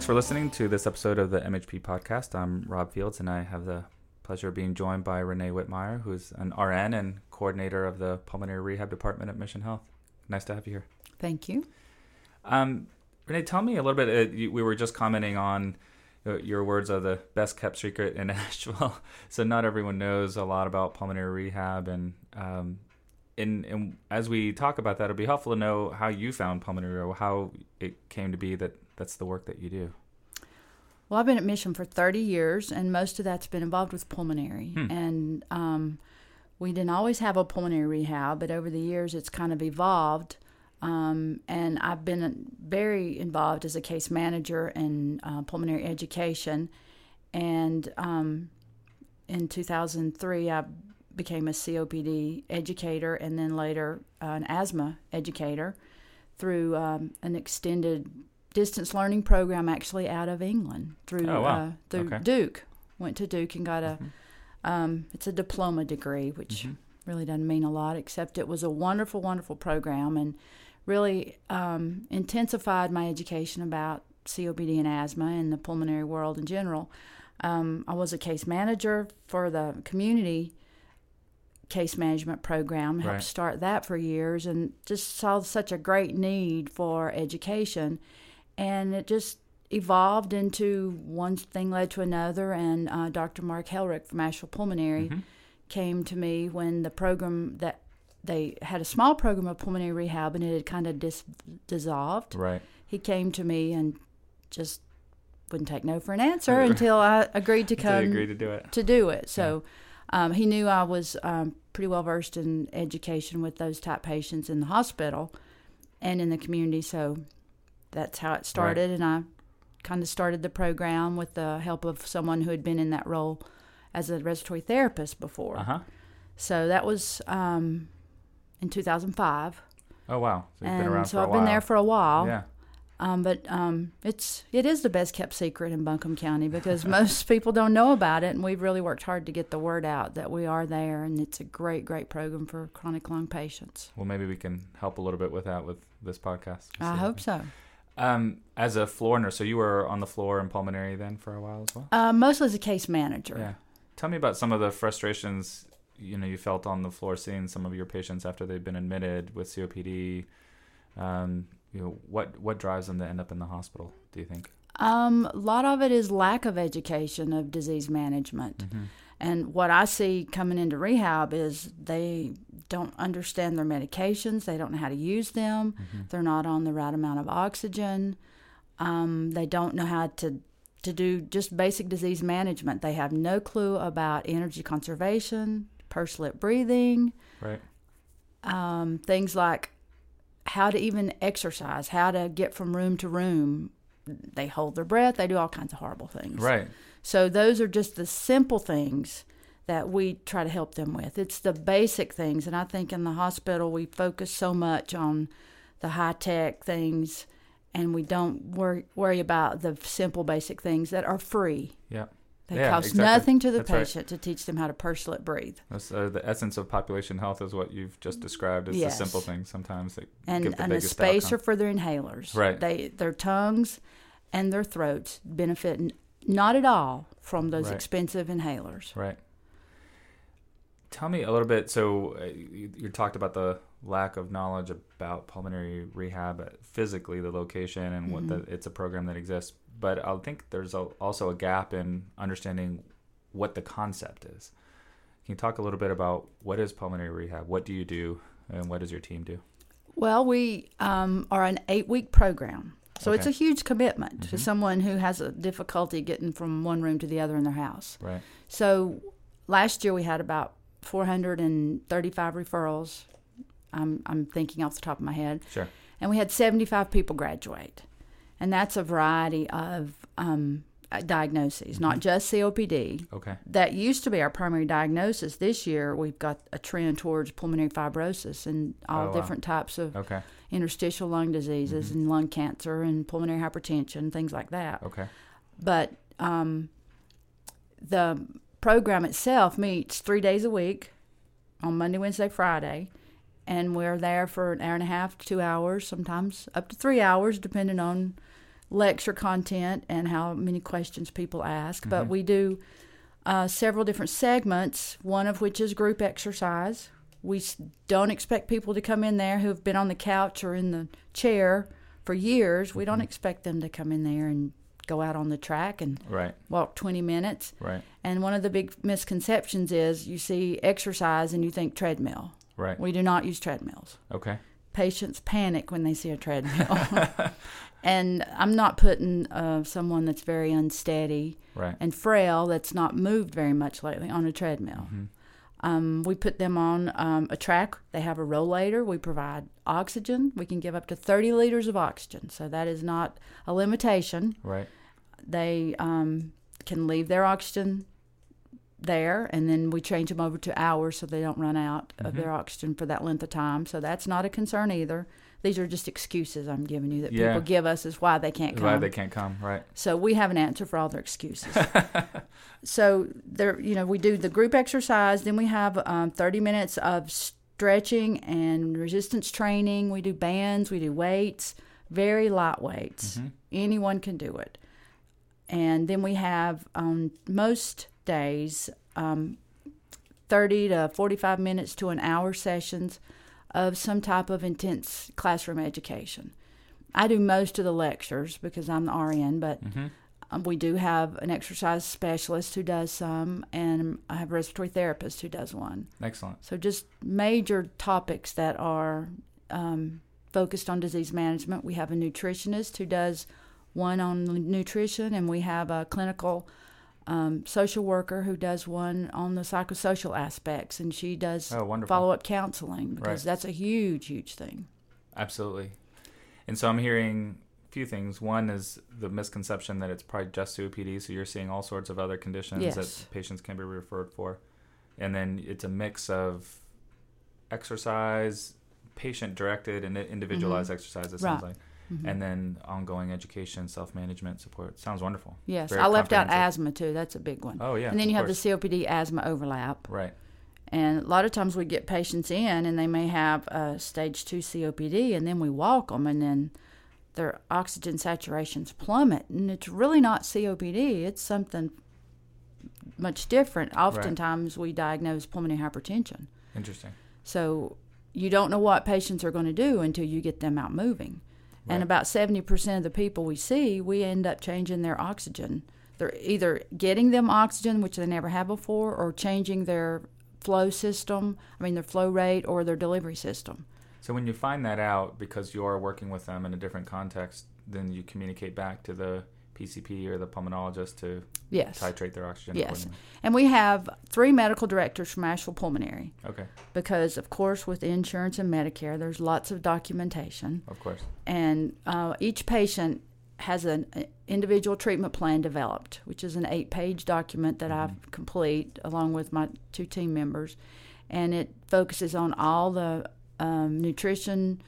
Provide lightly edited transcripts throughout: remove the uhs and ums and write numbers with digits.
Thanks for listening to this episode of the MHP podcast. I'm Rob Fields, and I have the pleasure of being joined by Renee Whitmire, who's an RN and coordinator of the Pulmonary Rehab Department at Mission Health. Nice to have you here. Thank you. Renee, tell me a little bit. We were just commenting on your words of the best kept secret in Nashville. So not everyone knows a lot about pulmonary rehab, and as we talk about that, it'd be helpful to know how you found pulmonary, or how it came to be that that's the work that you do. Well, I've been at Mission for 30 years, and most of that's been involved with pulmonary. And we didn't always have a pulmonary rehab, but over the years it's kind of evolved. And I've been very involved as a case manager in pulmonary education. And in 2003, I became a COPD educator, and then later an asthma educator through an extended distance learning program, actually out of England, through Duke. Went to Duke and got it's a diploma degree, which really doesn't mean a lot, except it was a wonderful, wonderful program, and really intensified my education about COPD and asthma and the pulmonary world in general. I was a case manager for the community case management program, helped start that for years, and just saw such a great need for education. And it just evolved into one thing led to another, and Dr. Mark Helrick from Asheville Pulmonary came to me when the program that they had a small program of pulmonary rehab, and it had kind of dissolved. Right. He came to me and just wouldn't take no for an answer until I agreed to come to do it. So he knew I was pretty well versed in education with those type patients in the hospital and in the community. So that's how it started, and I kind of started the program with the help of someone who had been in that role as a respiratory therapist before. So that was in 2005. Oh, wow. So you've been around for a while. So I've been there for a while. Yeah. But it is the best kept secret in Buncombe County, because most people don't know about it, and we've really worked hard to get the word out that we are there, and it's a great, great program for chronic lung patients. Well, maybe we can help a little bit with that with this podcast. I hope so. As a floor nurse, so you were on the floor in pulmonary then for a while as well? Mostly as a case manager. Yeah. Tell me about some of the frustrations you felt on the floor seeing some of your patients after they've been admitted with COPD. What drives them to end up in the hospital, do you think? A lot of it is lack of education of disease management. And what I see coming into rehab is they don't understand their medications. They don't know how to use them. They're not on the right amount of oxygen. They don't know how to do just basic disease management. They have no clue about energy conservation, pursed lip breathing, things like how to even exercise, how to get from room to room. They hold their breath. They do all kinds of horrible things. Right. So those are just the simple things that we try to help them with. It's the basic things. And I think in the hospital we focus so much on the high-tech things, and we don't worry about the simple basic things that are free. Yeah. They cost nothing to the patient to teach them how to pursed lip breathe. So the essence of population health is what you've just described. It's the simple things sometimes that give the and biggest a spacer outcome. for their inhalers. Right. Their tongues and their throats benefit not at all from those expensive inhalers. Right. Tell me a little bit. So you talked about the lack of knowledge about pulmonary rehab, physically the location and what it's a program that exists. But I think there's also a gap in understanding what the concept is. Can you talk a little bit about what is pulmonary rehab? What do you do, and what does your team do? Well, we are an 8-week program. So it's a huge commitment to someone who has a difficulty getting from one room to the other in their house. Right. So last year we had about 435 referrals. I'm thinking off the top of my head. Sure. And we had 75 people graduate. And that's a variety of diagnoses, not just COPD. Okay. That used to be our primary diagnosis. This year, we've got a trend towards pulmonary fibrosis and all different types of interstitial lung diseases and lung cancer and pulmonary hypertension, things like that. Okay. But the program itself meets 3 days a week on Monday, Wednesday, Friday. And we're there for an hour and a half to 2 hours, sometimes up to 3 hours, depending on lecture content and how many questions people ask. But we do several different segments, one of which is group exercise. We don't expect people to come in there who have been on the couch or in the chair for years. We don't expect them to come in there and go out on the track and walk 20 minutes. Right. And one of the big misconceptions is you see exercise and you think treadmill. Right. We do not use treadmills. Okay. Patients panic when they see a treadmill. And I'm not putting someone that's very unsteady and frail, that's not moved very much lately, on a treadmill. We put them on a track. They have a rollator. We provide oxygen. We can give up to 30 liters of oxygen, so that is not a limitation. Right. They can leave their oxygen there, and then we change them over to hours so they don't run out of their oxygen for that length of time. So that's not a concern either. These are just excuses I'm giving you that people give us as why they can't come. Why they can't come, right. So we have an answer for all their excuses. So there, we do the group exercise. Then we have 30 minutes of stretching and resistance training. We do bands. We do weights, very light weights. Anyone can do it. And then we have on most days 30 to 45 minutes to an hour sessions of some type of intense classroom education. I do most of the lectures because I'm the RN, but we do have an exercise specialist who does some, and I have a respiratory therapist who does one. Excellent. So just major topics that are focused on disease management. We have a nutritionist who does one on nutrition, and we have a clinical social worker who does one on the psychosocial aspects, and she does follow-up counseling because that's a huge, huge thing. Absolutely. And so I'm hearing a few things. One is the misconception that it's probably just COPD, so you're seeing all sorts of other conditions that patients can be referred for. And then it's a mix of exercise, patient-directed and individualized exercise, it sounds like. And then ongoing education, self-management support. Sounds wonderful. Yes, I left out asthma too. That's a big one. Oh, yeah. And then you have the COPD asthma overlap. Right. And a lot of times we get patients in and they may have stage 2 COPD, and then we walk them and then their oxygen saturations plummet. And it's really not COPD. It's something much different. Oftentimes we diagnose pulmonary hypertension. Interesting. So you don't know what patients are going to do until you get them out moving. Right. And about 70% of the people we see, we end up changing their oxygen. They're either getting them oxygen, which they never had before, or changing their flow system, their flow rate or their delivery system. So when you find that out, because you are working with them in a different context, then you communicate back to the PCP or the pulmonologist to titrate their oxygen accordingly. And we have 3 medical directors from Asheville Pulmonary. Okay. Because, of course, with insurance and Medicare, there's lots of documentation. Of course. And each patient has an individual treatment plan developed, which is an 8-page document that I complete along with my 2 team members. And it focuses on all the nutrition,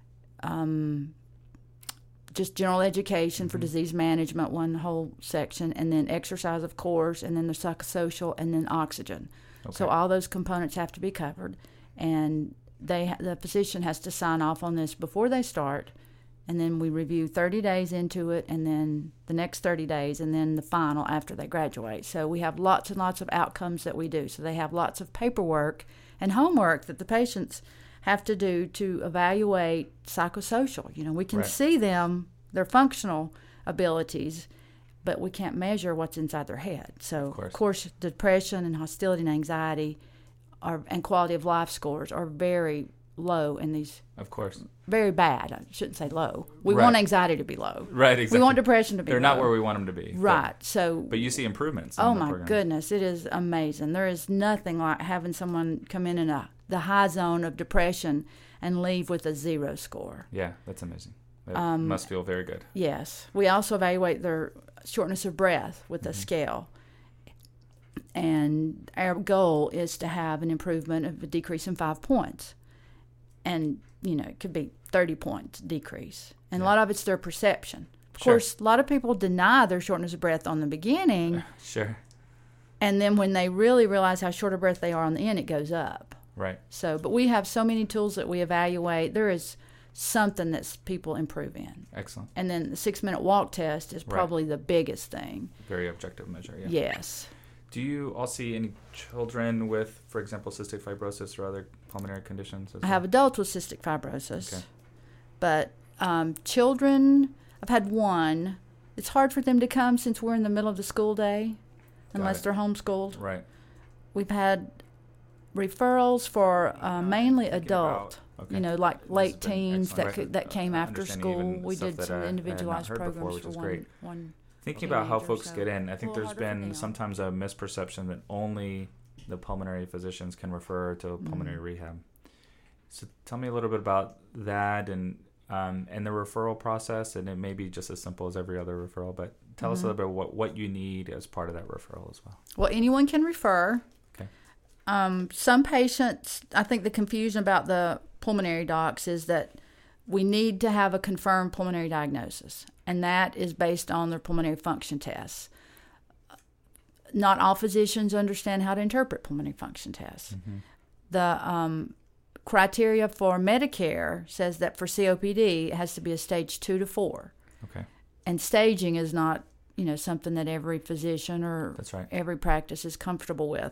just general education for disease management, one whole section, and then exercise, of course, and then the psychosocial, and then oxygen. Okay. So all those components have to be covered, and the physician has to sign off on this before they start, and then we review 30 days into it, and then the next 30 days, and then the final after they graduate. So we have lots and lots of outcomes that we do. So they have lots of paperwork and homework that the patients have to do to evaluate psychosocial. We can see them, their functional abilities, but we can't measure what's inside their head. So, of course, depression and hostility and anxiety and quality of life scores are very low in these. Of course. Very bad. I shouldn't say low. We want anxiety to be low. Right, exactly. We want depression to be They're low. not where we want them to be. Right. But you see improvements. Oh, my goodness. It is amazing. There is nothing like having someone come in the high zone of depression and leave with a 0 score. Yeah, that's amazing. That must feel very good. Yes. We also evaluate their shortness of breath with a scale. And our goal is to have an improvement of a decrease in 5 points. And, it could be 30 points decrease. And a lot of it's their perception. Of course, a lot of people deny their shortness of breath on the beginning. Sure. And then when they really realize how short of breath they are on the end, it goes up. Right. So, but we have so many tools that we evaluate. There is something that people improve in. Excellent. And then the 6-minute walk test is probably the biggest thing. Very objective measure, yeah. Yes. Do you all see any children with, for example, cystic fibrosis or other pulmonary conditions? I have adults with cystic fibrosis. Okay. But children, I've had one. It's hard for them to come since we're in the middle of the school day, unless they're homeschooled. Right. We've had referrals for mainly adult, like late teens that came after school. We did some individualized programs for one. Thinking about how folks get in, I think there's been sometimes a misperception that only the pulmonary physicians can refer to pulmonary rehab. So tell me a little bit about that and the referral process, and it may be just as simple as every other referral, but tell us a little bit what you need as part of that referral as well. Well, anyone can refer. Okay. Some patients, I think the confusion about the pulmonary docs is that we need to have a confirmed pulmonary diagnosis, and that is based on their pulmonary function tests. Not all physicians understand how to interpret pulmonary function tests. Mm-hmm. The criteria for Medicare says that for COPD, it has to be a stage 2 to 4. Okay. And staging is not, something that every physician or every practice is comfortable with.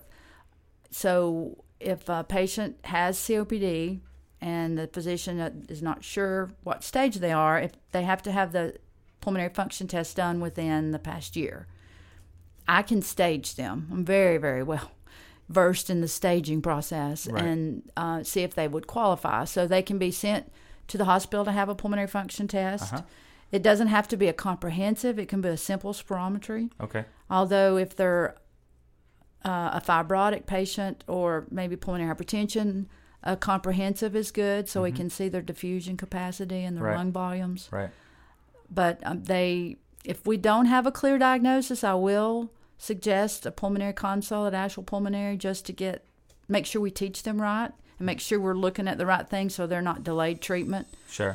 So if a patient has COPD and the physician is not sure what stage they are, if they have to have the pulmonary function test done within the past year. I can stage them. I'm very, very well versed in the staging process and see if they would qualify. So they can be sent to the hospital to have a pulmonary function test. Uh-huh. It doesn't have to be a comprehensive. It can be a simple spirometry. Okay. Although if they're a fibrotic patient or maybe pulmonary hypertension, a comprehensive is good, so we can see their diffusion capacity and their lung volumes. Right. But if we don't have a clear diagnosis, I will suggest a pulmonary consult at Asheville Pulmonary just to make sure we teach them right and make sure we're looking at the right things so they're not delayed treatment. Sure.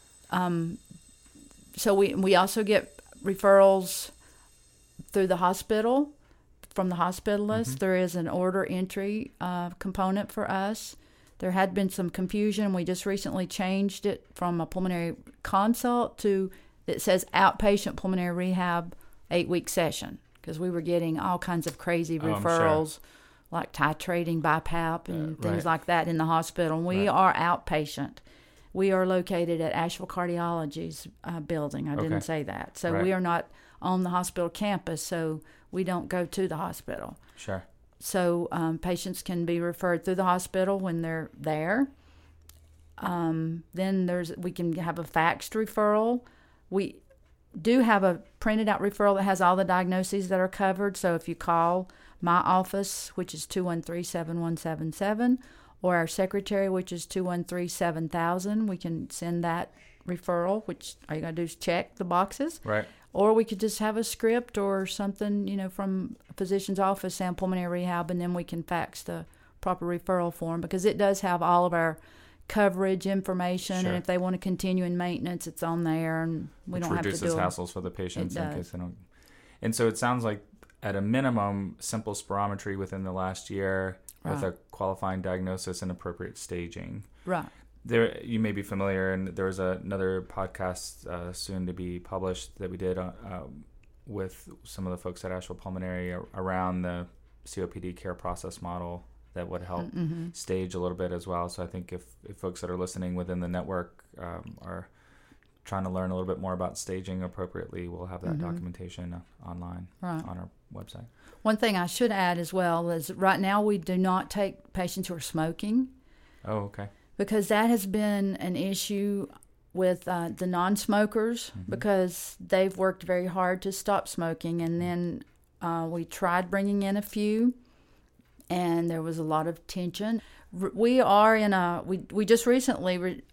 So we also get referrals through the hospital from the hospitalist. Mm-hmm. There is an order entry component for us. There had been some confusion. We just recently changed it from a pulmonary consult to, it says outpatient pulmonary rehab 8-week session, because we were getting all kinds of crazy referrals, like titrating BiPAP and things like that in the hospital. And we are outpatient. We are located at Asheville Cardiology's building. I didn't say that. So we are not on the hospital campus, so we don't go to the hospital. Sure. So patients can be referred through the hospital when they're there. Then we can have a faxed referral. We do have a printed out referral that has all the diagnoses that are covered. So if you call my office, which is 213-7177, or our secretary, which is 213-7000, we can send that referral, which all you got to do is check the boxes. Right. Or we could just have a script or something, from a physician's office saying pulmonary rehab, and then we can fax the proper referral form, because it does have all of our coverage information. Sure. And if they want to continue in maintenance, it's on there, and we don't have to do it. Reduces hassles for the patients in case they don't. And so it sounds like, at a minimum, simple spirometry within the last year with a qualifying diagnosis and appropriate staging. Right. There, you may be familiar, and there was another podcast soon to be published that we did with some of the folks at Asheville Pulmonary around the COPD care process model that would help stage a little bit as well. So I think if folks that are listening within the network are trying to learn a little bit more about staging appropriately, we'll have that documentation online on our website. One thing I should add as well is right now we do not take patients who are smoking. Oh, okay. Because that has been an issue with the non-smokers, because they've worked very hard to stop smoking. And then we tried bringing in a few, and there was a lot of tension. We just recently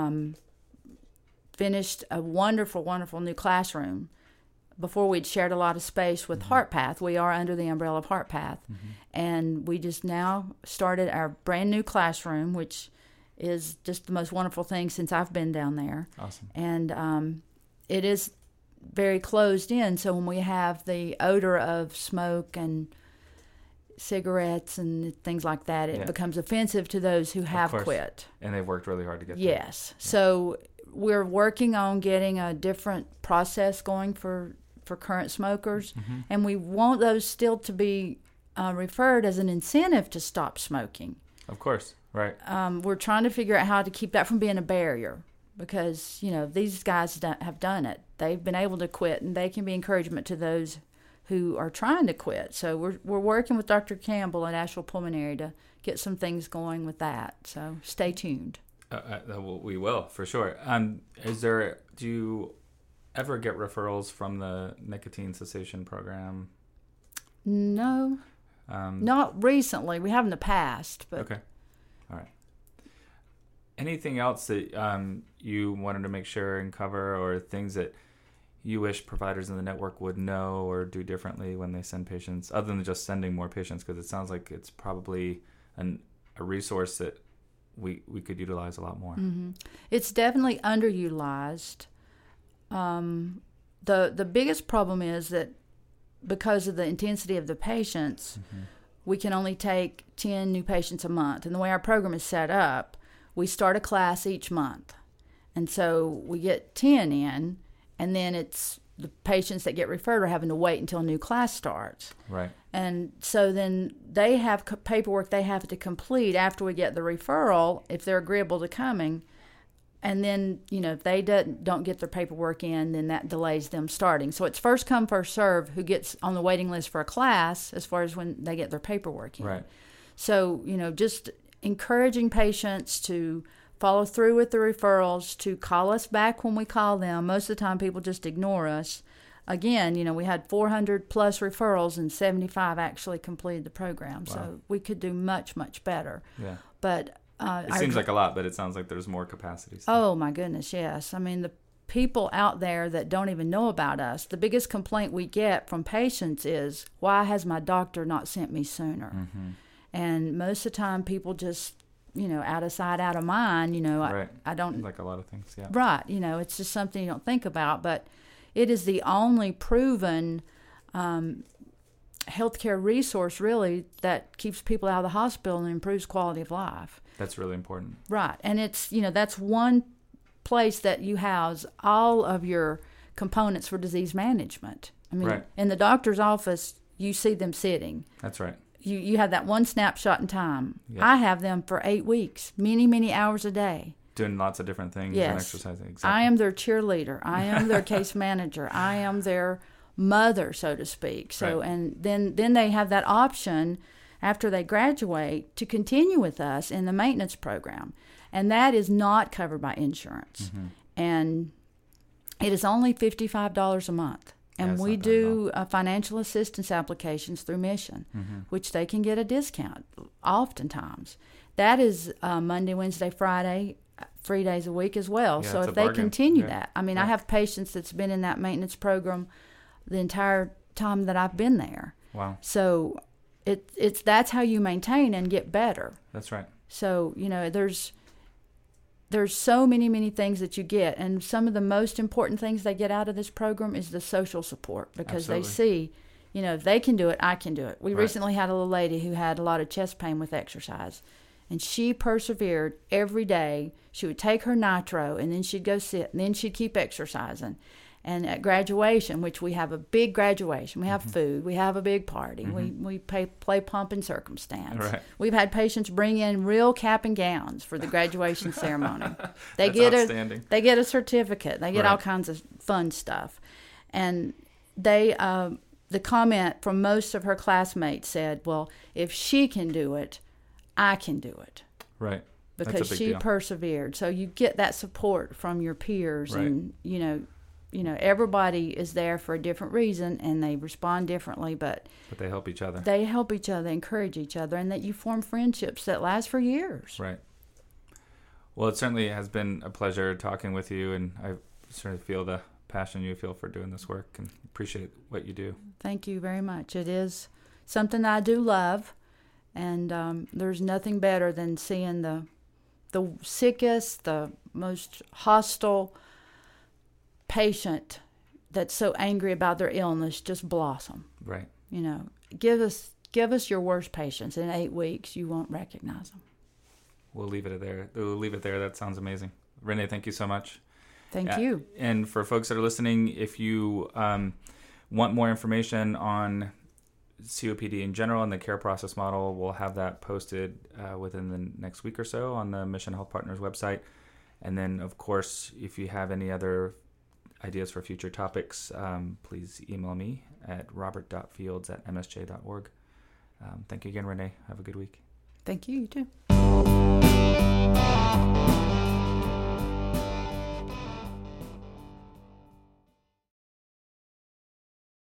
finished a wonderful, wonderful new classroom. Before we'd shared a lot of space with HeartPath. We are under the umbrella of HeartPath. And we just now started our brand new classroom, which is just the most wonderful thing since I've been down there. Awesome. And it is very closed in, so when we have the odor of smoke and cigarettes and things like that, it Yeah. becomes offensive to those who have course. quit. And they've worked really hard to get there. Yes. So we're working on getting a different process going for current smokers, and we want those still to be referred as an incentive to stop smoking. Of course, right. We're trying to figure out how to keep that from being a barrier, because, you know, these guys have done it. They've been able to quit, and they can be encouragement to those who are trying to quit. So we're working with Dr. Campbell at Asheville Pulmonary to get some things going with that. So stay tuned. We will, for sure. Do you ever get referrals from the nicotine cessation program? No, not recently. We have in the past, but okay, all right. Anything else that you wanted to make sure and cover, or things that you wish providers in the network would know or do differently when they send patients, other than just sending more patients? Because it sounds like it's probably a resource that we could utilize a lot more. Mm-hmm. It's definitely underutilized. The biggest problem is that because of the intensity of the patients, we can only take 10 new patients a month. And the way our program is set up, we start a class each month. And so we get 10 in, and then it's the patients that get referred are having to wait until a new class starts. Right. And so then they have paperwork they have to complete after we get the referral, if they're agreeable to coming. And then, you know, if they don't get their paperwork in, then that delays them starting. So it's first come, first serve who gets on the waiting list for a class as far as when they get their paperwork in. Right. So, you know, just encouraging patients to follow through with the referrals, to call us back when we call them. Most of the time people just ignore us. Again, you know, we had 400 plus referrals and 75 actually completed the program. Wow. So we could do much, much better. Yeah. But it seems like a lot, but it sounds like there's more capacity. Oh, my goodness, yes. I mean, the people out there that don't even know about us, the biggest complaint we get from patients is, why has my doctor not sent me sooner? Mm-hmm. And most of the time people just, you know, out of sight, out of mind, you know, right. I don't... Like a lot of things, yeah. Right, you know, it's just something you don't think about, but it is the only proven healthcare resource, really, that keeps people out of the hospital and improves quality of life. That's really important. Right. And it's, you know, that's one place that you house all of your components for disease management. I mean, right. In the doctor's office, you see them sitting. That's right. You have that one snapshot in time. Yep. I have them for 8 weeks, many, many hours a day. Doing lots of different things yes. and exercising. Exactly. I am their cheerleader. I am their case manager. I am their mother, so to speak. So, right. and then they have that option after they graduate to continue with us in the maintenance program. And that is not covered by insurance. Mm-hmm. And it is only $55 a month. And we do financial assistance applications through Mission, which they can get a discount oftentimes. That is Monday, Wednesday, Friday, 3 days a week as well. Yeah, so if they bargain. continue yeah. that, I mean, yeah. I have patients that's been in that maintenance program the entire time that I've been there. Wow. So that's how you maintain and get better. That's right. So, you know, there's so many things that you get, and some of the most important things they get out of this program is the social support, because Absolutely. they see, you know, if they can do it, I can do it. We Right. recently had a little lady who had a lot of chest pain with exercise, and she persevered every day. She would take her nitro, and then she'd go sit, and then she'd keep exercising. And at graduation, which we have a big graduation, we have food, we have a big party, we play pump and circumstance. Right. We've had patients bring in real cap and gowns for the graduation ceremony. They That's get outstanding. they get a certificate. They get Right. all kinds of fun stuff. And they the comment from most of her classmates said, "Well, if she can do it, I can do it." Right. Because That's a big she deal. persevered. So you get that support from your peers, Right. and you know, everybody is there for a different reason, and they respond differently, but they help each other. they help each other, encourage each other, and that you form friendships that last for years. Right. Well, it certainly has been a pleasure talking with you, and I certainly feel the passion you feel for doing this work and appreciate what you do. Thank you very much. It is something I do love, and there's nothing better than seeing the sickest, the most hostile patient that's so angry about their illness just blossom. Right. You know, give us give us your worst patients. In 8 weeks, you won't recognize them. We'll leave it there. That sounds amazing. Renee, thank you so much. Thank you. And for folks that are listening, if you want more information on COPD in general and the care process model, we'll have that posted within the next week or so on the Mission Health Partners website. And then, of course, if you have any other ideas for future topics, please email me at robert.fields@msj.org. Thank you again, Renee. Have a good week. Thank you. You too.